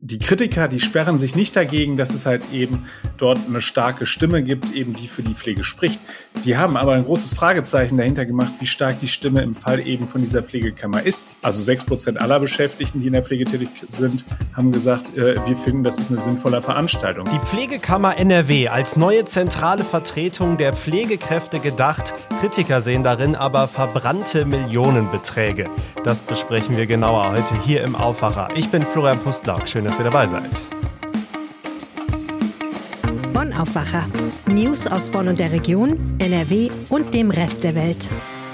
die Kritiker, die sperren sich nicht dagegen, dass es halt eben dort eine starke Stimme gibt, eben die für die Pflege spricht. Die haben aber ein großes Fragezeichen dahinter gemacht, wie stark die Stimme im Fall eben von dieser Pflegekammer ist. Also 6% aller Beschäftigten, die in der Pflege tätig sind, haben gesagt, wir finden, das ist eine sinnvolle Veranstaltung. Die Pflegekammer NRW als neue zentrale Vertretung der Pflegekräfte gedacht. Kritiker sehen darin aber verbrannte Millionenbeträge. Das besprechen wir genauer heute hier im Aufwacher. Ich bin Florian Pustlauk. Schön, dass ihr dabei seid. Bonn Aufwacher. News aus Bonn und der Region, NRW und dem Rest der Welt.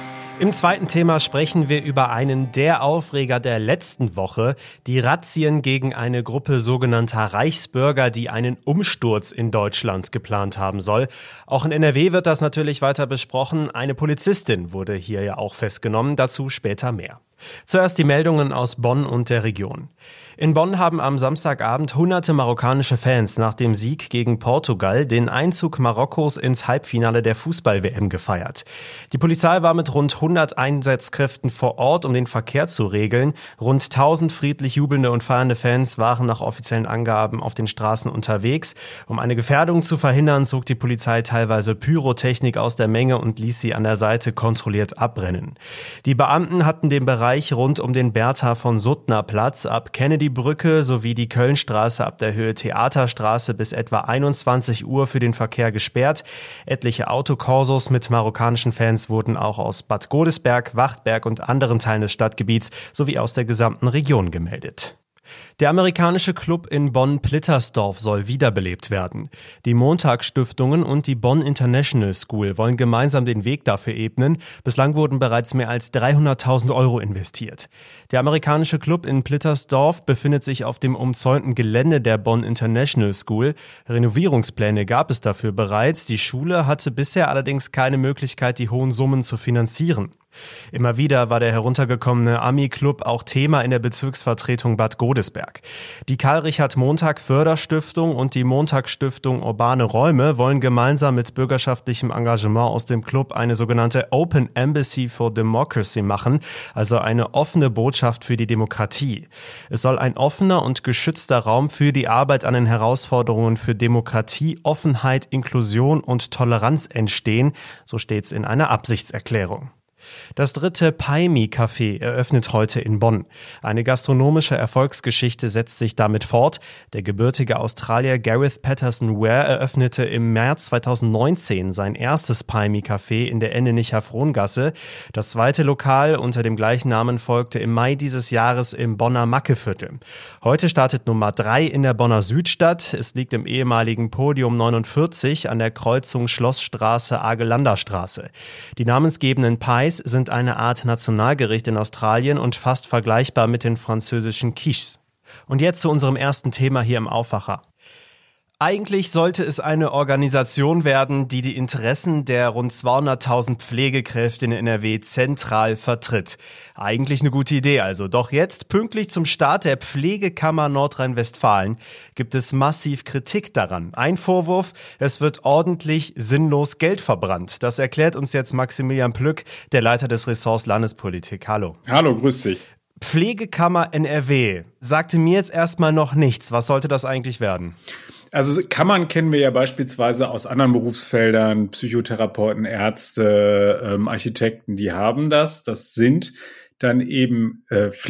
Im zweiten Thema sprechen wir über einen der Aufreger der letzten Woche, die Razzien gegen eine Gruppe sogenannter Reichsbürger, die einen Umsturz in Deutschland geplant haben soll. Auch in NRW wird das natürlich weiter besprochen. Eine Polizistin wurde hier ja auch festgenommen, dazu später mehr. Zuerst die Meldungen aus Bonn und der Region. In Bonn haben am Samstagabend hunderte marokkanische Fans nach dem Sieg gegen Portugal den Einzug Marokkos ins Halbfinale der Fußball-WM gefeiert. Die Polizei war mit rund 100 Einsatzkräften vor Ort, um den Verkehr zu regeln. Rund 1000 friedlich jubelnde und feiernde Fans waren nach offiziellen Angaben auf den Straßen unterwegs. Um eine Gefährdung zu verhindern, zog die Polizei teilweise Pyrotechnik aus der Menge und ließ sie an der Seite kontrolliert abbrennen. Die Beamten hatten den Bereich rund um den Bertha von Suttner Platz ab Kennedy-Brücke sowie die Kölnstraße ab der Höhe Theaterstraße bis etwa 21 Uhr für den Verkehr gesperrt. Etliche Autokorsos mit marokkanischen Fans wurden auch aus Bad Godesberg, Wachtberg und anderen Teilen des Stadtgebiets sowie aus der gesamten Region gemeldet. Der amerikanische Club in Bonn-Plittersdorf soll wiederbelebt werden. Die Montag-Stiftungen und die Bonn International School wollen gemeinsam den Weg dafür ebnen. Bislang wurden bereits mehr als 300.000 Euro investiert. Der amerikanische Club in Plittersdorf befindet sich auf dem umzäunten Gelände der Bonn International School. Renovierungspläne gab es dafür bereits. Die Schule hatte bisher allerdings keine Möglichkeit, die hohen Summen zu finanzieren. Immer wieder war der heruntergekommene Ami-Club auch Thema in der Bezirksvertretung Bad Godesberg. Die Karl-Richard-Montag-Förderstiftung und die Montag-Stiftung Urbane Räume wollen gemeinsam mit bürgerschaftlichem Engagement aus dem Club eine sogenannte Open Embassy for Democracy machen, also eine offene Botschaft für die Demokratie. Es soll ein offener und geschützter Raum für die Arbeit an den Herausforderungen für Demokratie, Offenheit, Inklusion und Toleranz entstehen, so steht's in einer Absichtserklärung. Das dritte Paimi-Café eröffnet heute in Bonn. Eine gastronomische Erfolgsgeschichte setzt sich damit fort. Der gebürtige Australier Gareth Patterson-Ware eröffnete im März 2019 sein erstes Paimi-Café in der Ennenicher-Frohngasse. Das zweite Lokal unter dem gleichen Namen folgte im Mai dieses Jahres im Bonner Mackeviertel. Heute startet Nummer 3 in der Bonner Südstadt. Es liegt im ehemaligen Podium 49 an der Kreuzung Schlossstraße-Argelanderstraße. Die namensgebenden Pies sind eine Art Nationalgericht in Australien und fast vergleichbar mit den französischen Quiches. Und jetzt zu unserem ersten Thema hier im Aufwacher. Eigentlich sollte es eine Organisation werden, die die Interessen der rund 200.000 Pflegekräfte in NRW zentral vertritt. Eigentlich eine gute Idee also. Doch jetzt, pünktlich zum Start der Pflegekammer Nordrhein-Westfalen, gibt es massiv Kritik daran. Ein Vorwurf, es wird ordentlich sinnlos Geld verbrannt. Das erklärt uns jetzt Maximilian Plück, der Leiter des Ressorts Landespolitik. Hallo. Hallo, grüß dich. Pflegekammer NRW sagte mir jetzt erstmal noch nichts. Was sollte das eigentlich werden? Also Kammern kennen wir ja beispielsweise aus anderen Berufsfeldern, Psychotherapeuten, Ärzte, Architekten, die haben das. Das sind dann eben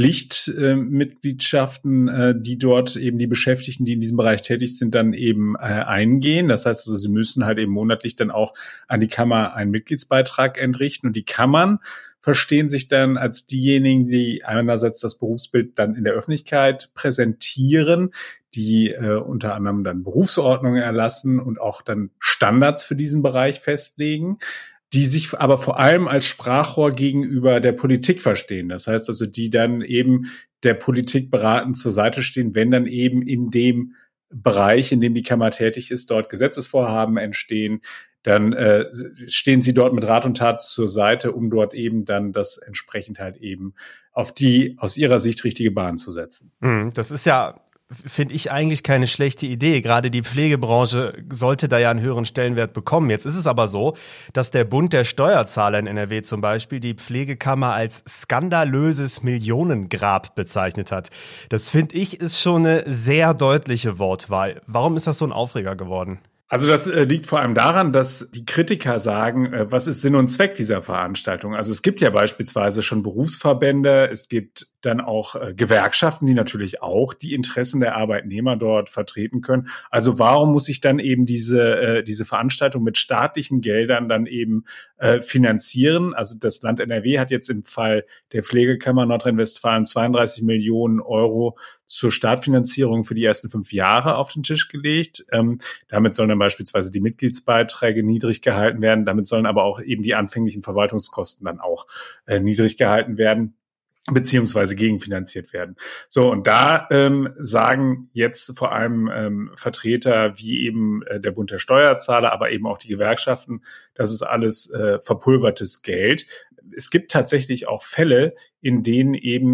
Pflichtmitgliedschaften, die dort eben die Beschäftigten, die in diesem Bereich tätig sind, dann eben eingehen. Das heißt also, sie müssen halt eben monatlich dann auch an die Kammer einen Mitgliedsbeitrag entrichten. Und die Kammern verstehen sich dann als diejenigen, die einerseits das Berufsbild dann in der Öffentlichkeit präsentieren, die unter anderem dann Berufsordnungen erlassen und auch dann Standards für diesen Bereich festlegen, die sich aber vor allem als Sprachrohr gegenüber der Politik verstehen. Das heißt also, die dann eben der Politik beratend zur Seite stehen, wenn dann eben in dem Bereich, in dem die Kammer tätig ist, dort Gesetzesvorhaben entstehen, dann stehen sie dort mit Rat und Tat zur Seite, um dort eben dann das entsprechend halt eben auf die aus ihrer Sicht richtige Bahn zu setzen. Das ist ja finde ich eigentlich keine schlechte Idee. Gerade die Pflegebranche sollte da ja einen höheren Stellenwert bekommen. Jetzt ist es aber so, dass der Bund der Steuerzahler in NRW zum Beispiel die Pflegekammer als skandalöses Millionengrab bezeichnet hat. Das finde ich ist schon eine sehr deutliche Wortwahl. Warum ist das so ein Aufreger geworden? Also das liegt vor allem daran, dass die Kritiker sagen, was ist Sinn und Zweck dieser Veranstaltung? Also es gibt ja beispielsweise schon Berufsverbände, es gibt dann auch Gewerkschaften, die natürlich auch die Interessen der Arbeitnehmer dort vertreten können. Also warum muss ich dann eben diese Veranstaltung mit staatlichen Geldern dann eben finanzieren? Also das Land NRW hat jetzt im Fall der Pflegekammer Nordrhein-Westfalen 32 Millionen Euro zur Startfinanzierung für die ersten 5 Jahre auf den Tisch gelegt. Damit sollen dann beispielsweise die Mitgliedsbeiträge niedrig gehalten werden. Damit sollen aber auch eben die anfänglichen Verwaltungskosten dann auch niedrig gehalten werden, beziehungsweise gegenfinanziert werden. So, und da sagen jetzt vor allem Vertreter wie eben der Bund der Steuerzahler, aber eben auch die Gewerkschaften, das ist alles verpulvertes Geld. Es gibt tatsächlich auch Fälle, in denen eben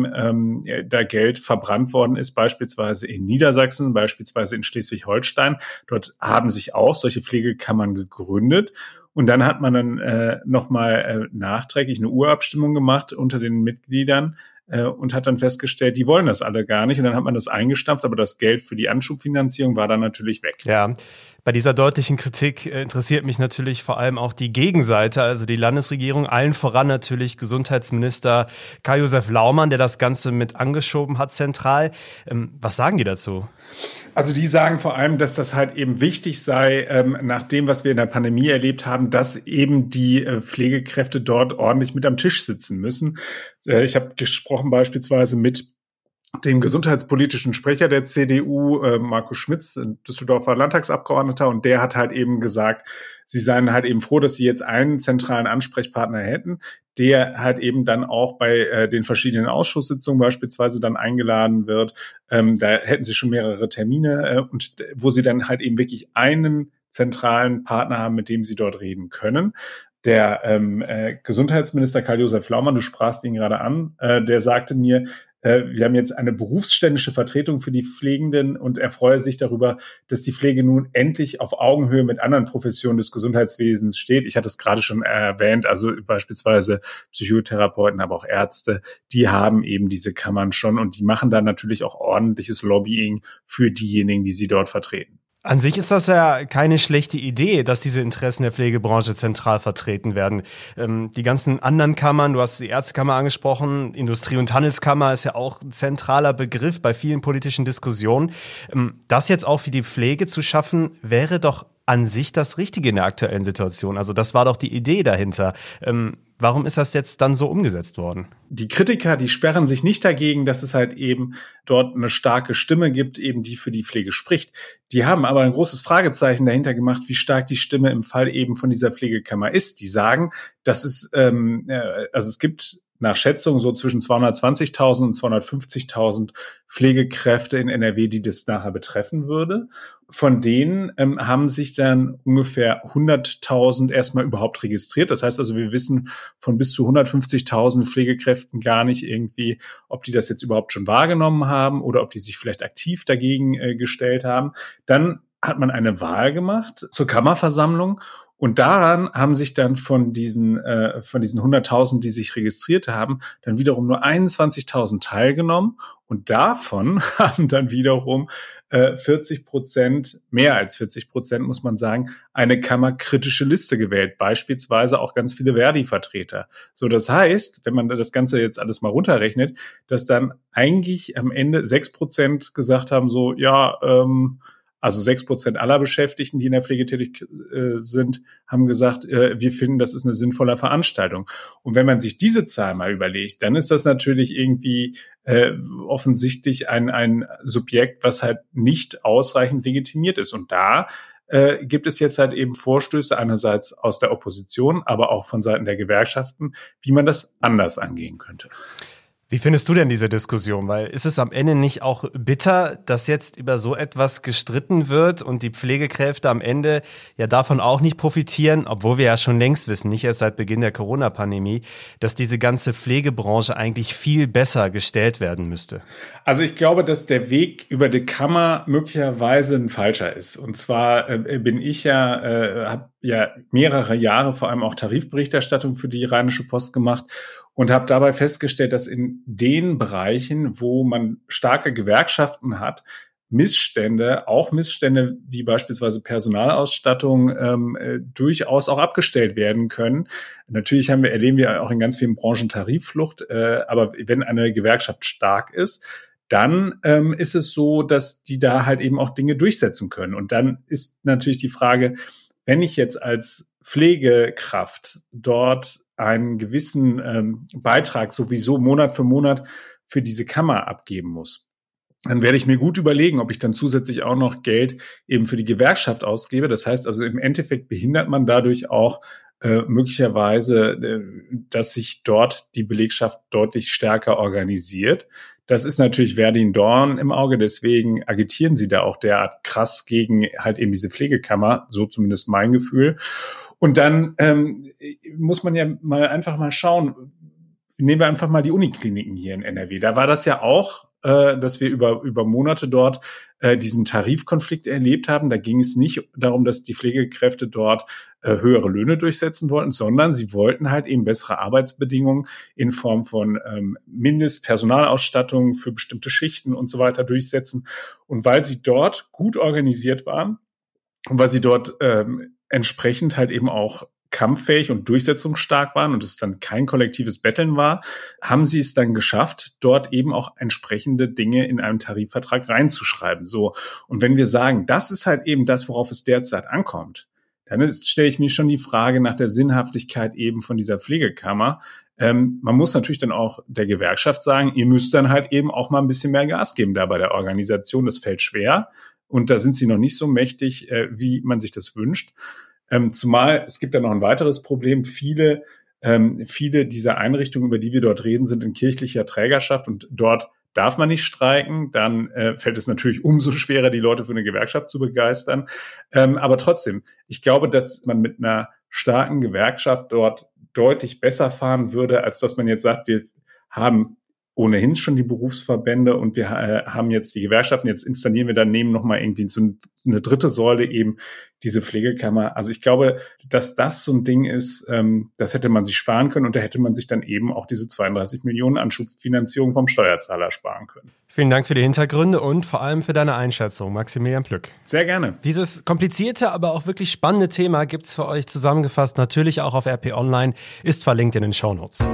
da Geld verbrannt worden ist, beispielsweise in Niedersachsen, beispielsweise in Schleswig-Holstein. Dort haben sich auch solche Pflegekammern gegründet. Und dann hat man dann nochmal nachträglich eine Urabstimmung gemacht unter den Mitgliedern und hat dann festgestellt, die wollen das alle gar nicht. Und dann hat man das eingestampft, aber das Geld für die Anschubfinanzierung war dann natürlich weg. Ja, bei dieser deutlichen Kritik interessiert mich natürlich vor allem auch die Gegenseite, also die Landesregierung, allen voran natürlich Gesundheitsminister Karl-Josef Laumann, der das Ganze mit angeschoben hat zentral. Was sagen die dazu? Also die sagen vor allem, dass das halt eben wichtig sei, nach dem, was wir in der Pandemie erlebt haben, dass eben die Pflegekräfte dort ordentlich mit am Tisch sitzen müssen. Ich habe gesprochen beispielsweise mit dem gesundheitspolitischen Sprecher der CDU, Markus Schmitz, Düsseldorfer Landtagsabgeordneter, und der hat halt eben gesagt, sie seien halt eben froh, dass sie jetzt einen zentralen Ansprechpartner hätten, der halt eben dann auch bei den verschiedenen Ausschusssitzungen beispielsweise dann eingeladen wird. Da hätten sie schon mehrere Termine und wo sie dann halt eben wirklich einen zentralen Partner haben, mit dem sie dort reden können. Der Gesundheitsminister Karl-Josef Laumann, du sprachst ihn gerade an, der sagte mir, wir haben jetzt eine berufsständische Vertretung für die Pflegenden und er freue sich darüber, dass die Pflege nun endlich auf Augenhöhe mit anderen Professionen des Gesundheitswesens steht. Ich hatte es gerade schon erwähnt, also beispielsweise Psychotherapeuten, aber auch Ärzte, die haben eben diese Kammern schon und die machen dann natürlich auch ordentliches Lobbying für diejenigen, die sie dort vertreten. An sich ist das ja keine schlechte Idee, dass diese Interessen der Pflegebranche zentral vertreten werden. Die ganzen anderen Kammern, du hast die Ärztekammer angesprochen, Industrie- und Handelskammer ist ja auch ein zentraler Begriff bei vielen politischen Diskussionen. Das jetzt auch für die Pflege zu schaffen, wäre doch an sich das Richtige in der aktuellen Situation. Also das war doch die Idee dahinter. Warum ist das jetzt dann so umgesetzt worden? Die Kritiker, die sperren sich nicht dagegen, dass es halt eben dort eine starke Stimme gibt, eben die für die Pflege spricht. Die haben aber ein großes Fragezeichen dahinter gemacht, wie stark die Stimme im Fall eben von dieser Pflegekammer ist. Die sagen, dass es, also es gibt nach Schätzung so zwischen 220.000 und 250.000 Pflegekräfte in NRW, die das nachher betreffen würde. Von denen haben sich dann ungefähr 100.000 erstmal überhaupt registriert. Das heißt also, wir wissen von bis zu 150.000 Pflegekräften gar nicht irgendwie, ob die das jetzt überhaupt schon wahrgenommen haben oder ob die sich vielleicht aktiv dagegen gestellt haben. Dann hat man eine Wahl gemacht zur Kammerversammlung. Und daran haben sich dann von diesen 100.000, die sich registriert haben, dann wiederum nur 21.000 teilgenommen. Und davon haben dann wiederum 40%, mehr als 40%, muss man sagen, eine kammerkritische Liste gewählt. Beispielsweise auch ganz viele Verdi-Vertreter. So, das heißt, wenn man das Ganze jetzt alles mal runterrechnet, dass dann eigentlich am Ende 6% gesagt haben, so, ja, also 6% aller Beschäftigten, die in der Pflege tätig sind, haben gesagt, wir finden, das ist eine sinnvolle Veranstaltung. Und wenn man sich diese Zahl mal überlegt, dann ist das natürlich irgendwie offensichtlich ein Subjekt, was halt nicht ausreichend legitimiert ist. Und da gibt es jetzt halt eben Vorstöße einerseits aus der Opposition, aber auch von Seiten der Gewerkschaften, wie man das anders angehen könnte. Wie findest du denn diese Diskussion? Weil ist es am Ende nicht auch bitter, dass jetzt über so etwas gestritten wird und die Pflegekräfte am Ende ja davon auch nicht profitieren, obwohl wir ja schon längst wissen, nicht erst seit Beginn der Corona-Pandemie, dass diese ganze Pflegebranche eigentlich viel besser gestellt werden müsste? Also ich glaube, dass der Weg über die Kammer möglicherweise ein falscher ist. Und zwar habe ja mehrere Jahre vor allem auch Tarifberichterstattung für die Rheinische Post gemacht und habe dabei festgestellt, dass in den Bereichen, wo man starke Gewerkschaften hat, Missstände wie beispielsweise Personalausstattung, durchaus auch abgestellt werden können. Natürlich erleben wir auch in ganz vielen Branchen Tarifflucht, aber wenn eine Gewerkschaft stark ist, dann ist es so, dass die da halt eben auch Dinge durchsetzen können. Und dann ist natürlich die Frage, wenn ich jetzt als Pflegekraft dort einen gewissen Beitrag sowieso Monat für Monat für diese Kammer abgeben muss, dann werde ich mir gut überlegen, ob ich dann zusätzlich auch noch Geld eben für die Gewerkschaft ausgebe. Das heißt also, im Endeffekt behindert man dadurch auch möglicherweise, dass sich dort die Belegschaft deutlich stärker organisiert. Das ist natürlich Verdi ein Dorn im Auge, deswegen agitieren sie da auch derart krass gegen halt eben diese Pflegekammer, so zumindest mein Gefühl. Und dann muss man ja einfach mal schauen, nehmen wir einfach mal die Unikliniken hier in NRW. Da war das ja auch, dass wir über Monate dort diesen Tarifkonflikt erlebt haben. Da ging es nicht darum, dass die Pflegekräfte dort höhere Löhne durchsetzen wollten, sondern sie wollten halt eben bessere Arbeitsbedingungen in Form von Mindestpersonalausstattung für bestimmte Schichten und so weiter durchsetzen. Und weil sie dort gut organisiert waren und weil sie dort entsprechend halt eben auch kampffähig und durchsetzungsstark waren und es dann kein kollektives Betteln war, haben sie es dann geschafft, dort eben auch entsprechende Dinge in einem Tarifvertrag reinzuschreiben. So. Und wenn wir sagen, das ist halt eben das, worauf es derzeit ankommt, dann stelle ich mir schon die Frage nach der Sinnhaftigkeit eben von dieser Pflegekammer. Man muss natürlich dann auch der Gewerkschaft sagen, ihr müsst dann halt eben auch mal ein bisschen mehr Gas geben da bei der Organisation. Das fällt schwer und da sind sie noch nicht so mächtig, wie man sich das wünscht. Zumal es gibt ja noch ein weiteres Problem. Viele dieser Einrichtungen, über die wir dort reden, sind in kirchlicher Trägerschaft und dort darf man nicht streiken. Dann fällt es natürlich umso schwerer, die Leute für eine Gewerkschaft zu begeistern. Aber trotzdem, ich glaube, dass man mit einer starken Gewerkschaft dort deutlich besser fahren würde, als dass man jetzt sagt, wir haben ohnehin schon die Berufsverbände und wir haben jetzt die Gewerkschaften, jetzt installieren wir daneben nochmal irgendwie so eine dritte Säule eben diese Pflegekammer. Also ich glaube, dass das so ein Ding ist, das hätte man sich sparen können und da hätte man sich dann eben auch diese 32 Millionen Anschubfinanzierung vom Steuerzahler sparen können. Vielen Dank für die Hintergründe und vor allem für deine Einschätzung, Maximilian Plück. Sehr gerne. Dieses komplizierte, aber auch wirklich spannende Thema gibt's für euch zusammengefasst, natürlich auch auf RP Online, ist verlinkt in den Shownotes.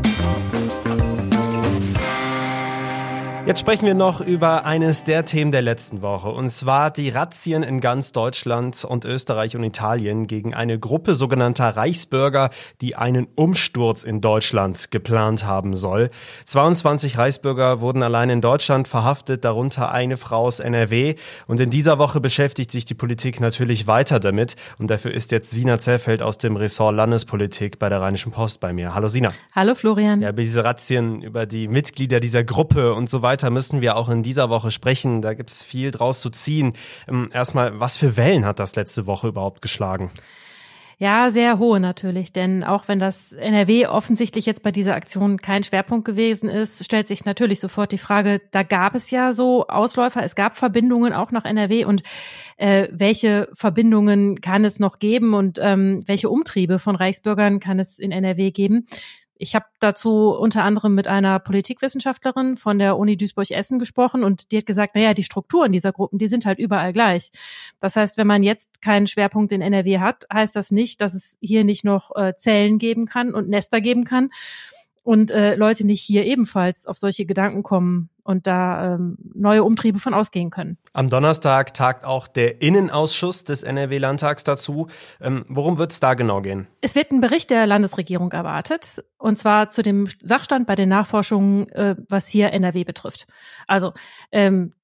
Jetzt sprechen wir noch über eines der Themen der letzten Woche, und zwar die Razzien in ganz Deutschland und Österreich und Italien gegen eine Gruppe sogenannter Reichsbürger, die einen Umsturz in Deutschland geplant haben soll. 22 Reichsbürger wurden allein in Deutschland verhaftet, darunter eine Frau aus NRW. Und in dieser Woche beschäftigt sich die Politik natürlich weiter damit. Und dafür ist jetzt Sina Zerfeld aus dem Ressort Landespolitik bei der Rheinischen Post bei mir. Hallo Sina. Hallo Florian. Ja, über diese Razzien, über die Mitglieder dieser Gruppe und so weiter müssen wir auch in dieser Woche sprechen. Da gibt es viel draus zu ziehen. Erstmal, was für Wellen hat das letzte Woche überhaupt geschlagen? Ja, sehr hohe natürlich, denn auch wenn das NRW offensichtlich jetzt bei dieser Aktion kein Schwerpunkt gewesen ist, stellt sich natürlich sofort die Frage, da gab es ja so Ausläufer, es gab Verbindungen auch nach NRW und welche Verbindungen kann es noch geben und welche Umtriebe von Reichsbürgern kann es in NRW geben? Ich habe dazu unter anderem mit einer Politikwissenschaftlerin von der Uni Duisburg-Essen gesprochen und die hat gesagt, die Strukturen dieser Gruppen, die sind halt überall gleich. Das heißt, wenn man jetzt keinen Schwerpunkt in NRW hat, heißt das nicht, dass es hier nicht noch Zellen geben kann und Nester geben kann und Leute nicht hier ebenfalls auf solche Gedanken kommen und da neue Umtriebe von ausgehen können. Am Donnerstag tagt auch der Innenausschuss des NRW-Landtags dazu. Worum wird es da genau gehen? Es wird ein Bericht der Landesregierung erwartet, und zwar zu dem Sachstand bei den Nachforschungen, was hier NRW betrifft. Also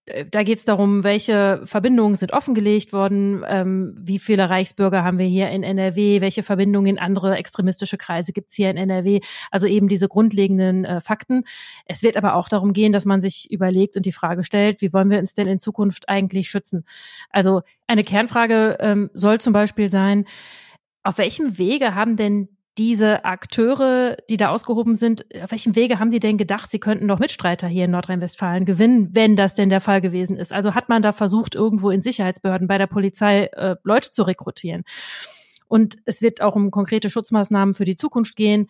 Da geht es darum, welche Verbindungen sind offengelegt worden, wie viele Reichsbürger haben wir hier in NRW, welche Verbindungen in andere extremistische Kreise gibt es hier in NRW, also eben diese grundlegenden Fakten. Es wird aber auch darum gehen, dass man sich überlegt und die Frage stellt, wie wollen wir uns denn in Zukunft eigentlich schützen? Also eine Kernfrage soll zum Beispiel sein, auf welchem Wege haben denn diese Akteure, die da ausgehoben sind, auf welchem Wege haben die denn gedacht, sie könnten doch Mitstreiter hier in Nordrhein-Westfalen gewinnen, wenn das denn der Fall gewesen ist? Also hat man da versucht, irgendwo in Sicherheitsbehörden bei der Polizei Leute zu rekrutieren? Und es wird auch um konkrete Schutzmaßnahmen für die Zukunft gehen.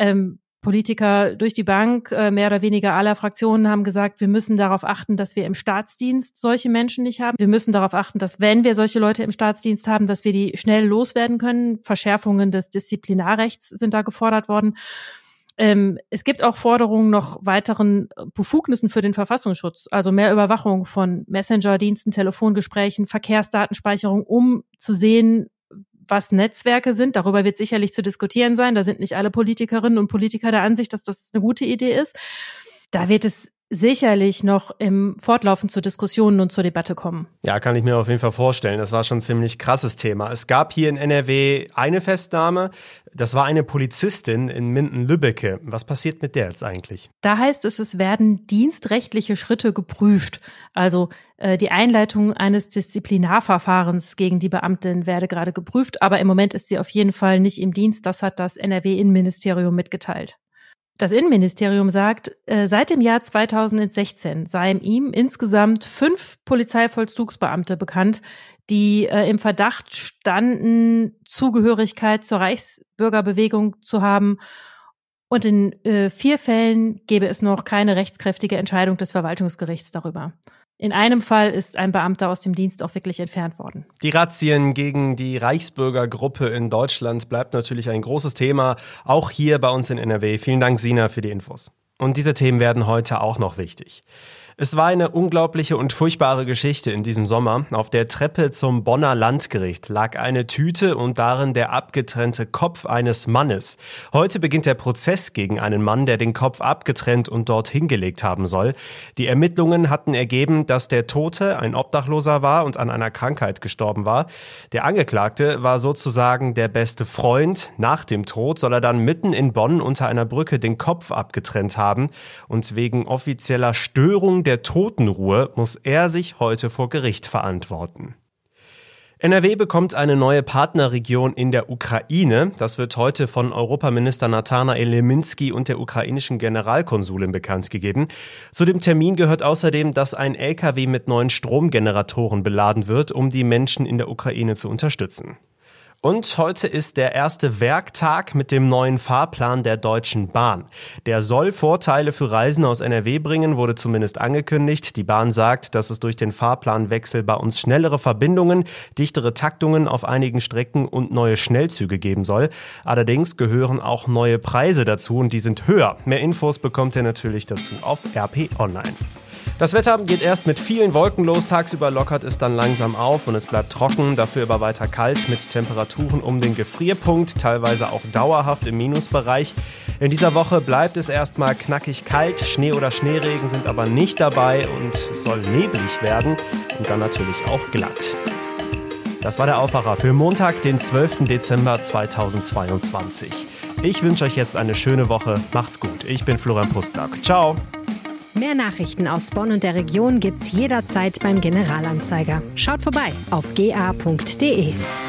Politiker durch die Bank, mehr oder weniger aller Fraktionen, haben gesagt, wir müssen darauf achten, dass wir im Staatsdienst solche Menschen nicht haben. Wir müssen darauf achten, dass, wenn wir solche Leute im Staatsdienst haben, dass wir die schnell loswerden können. Verschärfungen des Disziplinarrechts sind da gefordert worden. Es gibt auch Forderungen nach weiteren Befugnissen für den Verfassungsschutz, also mehr Überwachung von Messenger-Diensten, Telefongesprächen, Verkehrsdatenspeicherung, um zu sehen, was Netzwerke sind. Darüber wird sicherlich zu diskutieren sein. Da sind nicht alle Politikerinnen und Politiker der Ansicht, dass das eine gute Idee ist. Da wird es sicherlich noch im Fortlaufend zu Diskussionen und zur Debatte kommen. Ja, kann ich mir auf jeden Fall vorstellen. Das war schon ein ziemlich krasses Thema. Es gab hier in NRW eine Festnahme. Das war eine Polizistin in Minden-Lübbecke. Was passiert mit der jetzt eigentlich? Da heißt es, es werden dienstrechtliche Schritte geprüft. Also die Einleitung eines Disziplinarverfahrens gegen die Beamtin werde gerade geprüft. Aber im Moment ist sie auf jeden Fall nicht im Dienst. Das hat das NRW-Innenministerium mitgeteilt. Das Innenministerium sagt, seit dem Jahr 2016 seien ihm insgesamt 5 Polizeivollzugsbeamte bekannt, die im Verdacht standen, Zugehörigkeit zur Reichsbürgerbewegung zu haben. Und in 4 Fällen gäbe es noch keine rechtskräftige Entscheidung des Verwaltungsgerichts darüber. In einem Fall ist ein Beamter aus dem Dienst auch wirklich entfernt worden. Die Razzien gegen die Reichsbürgergruppe in Deutschland bleibt natürlich ein großes Thema, auch hier bei uns in NRW. Vielen Dank, Sina, für die Infos. Und diese Themen werden heute auch noch wichtig. Es war eine unglaubliche und furchtbare Geschichte in diesem Sommer. Auf der Treppe zum Bonner Landgericht lag eine Tüte und darin der abgetrennte Kopf eines Mannes. Heute beginnt der Prozess gegen einen Mann, der den Kopf abgetrennt und dort hingelegt haben soll. Die Ermittlungen hatten ergeben, dass der Tote ein Obdachloser war und an einer Krankheit gestorben war. Der Angeklagte war sozusagen der beste Freund. Nach dem Tod soll er dann mitten in Bonn unter einer Brücke den Kopf abgetrennt haben. Und wegen offizieller Störung der Totenruhe muss er sich heute vor Gericht verantworten. NRW bekommt eine neue Partnerregion in der Ukraine. Das wird heute von Europaminister Natanael Leminski und der ukrainischen Generalkonsulin bekannt gegeben. Zu dem Termin gehört außerdem, dass ein LKW mit neuen Stromgeneratoren beladen wird, um die Menschen in der Ukraine zu unterstützen. Und heute ist der erste Werktag mit dem neuen Fahrplan der Deutschen Bahn. Der soll Vorteile für Reisende aus NRW bringen, wurde zumindest angekündigt. Die Bahn sagt, dass es durch den Fahrplanwechsel bei uns schnellere Verbindungen, dichtere Taktungen auf einigen Strecken und neue Schnellzüge geben soll. Allerdings gehören auch neue Preise dazu und die sind höher. Mehr Infos bekommt ihr natürlich dazu auf RP Online. Das Wetter geht erst mit vielen Wolken los, tagsüber lockert es dann langsam auf und es bleibt trocken, dafür aber weiter kalt mit Temperaturen um den Gefrierpunkt, teilweise auch dauerhaft im Minusbereich. In dieser Woche bleibt es erstmal knackig kalt, Schnee oder Schneeregen sind aber nicht dabei und es soll neblig werden und dann natürlich auch glatt. Das war der Aufwacher für Montag, den 12. Dezember 2022. Ich wünsche euch jetzt eine schöne Woche, macht's gut, ich bin Florian Pustlack, ciao! Mehr Nachrichten aus Bonn und der Region gibt's jederzeit beim Generalanzeiger. Schaut vorbei auf ga.de.